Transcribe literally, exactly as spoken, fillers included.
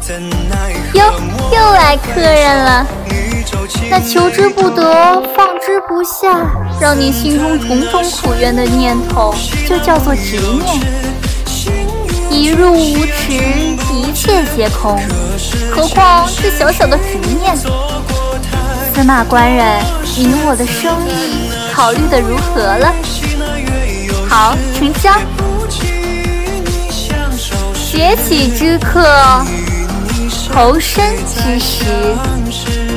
哟，又来客人了。那求之不得，放之不下，让你心中种种苦怨的念头，就叫做执念。一入无池，一切皆空，何况是小小的执念？司马官人，您我的生意考虑得如何了？好，成交。崛起之刻，投身之时。